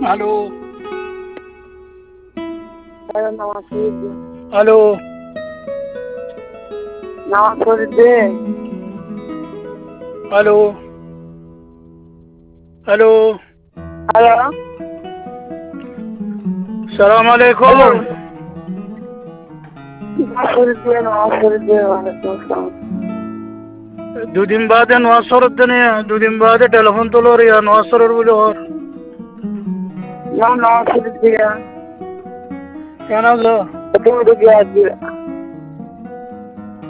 الو ايوه نواصر الدين. الو نواصر الدين. الو الو الو السلام عليكم. نواصر الدين وعليكم السلام. দুদিন বাদে নোয়াসর দিনে দুদিন বাদে টেলিফোন তোলর ইয়া নোয়াসরের বলে হর نعم نواصر الدين. কেন تقول لي